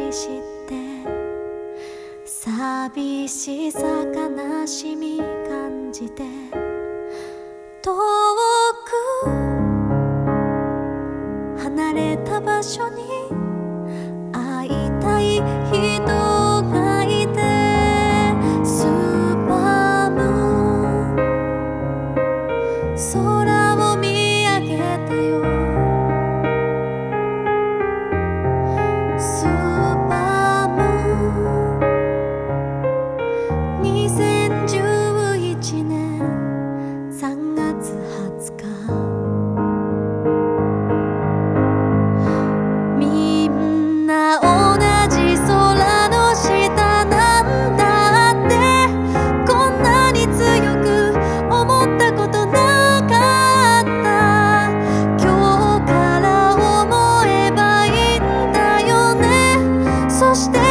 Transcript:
りして寂しさ悲しみ感じて遠く離れた場所に会いたい人がいてスーパームーン空を見上げたよスーパームーン2011年3月20日みんな同じ空の下なんだってこんなに強く思ったことなかった今日から思えばいいんだよねそして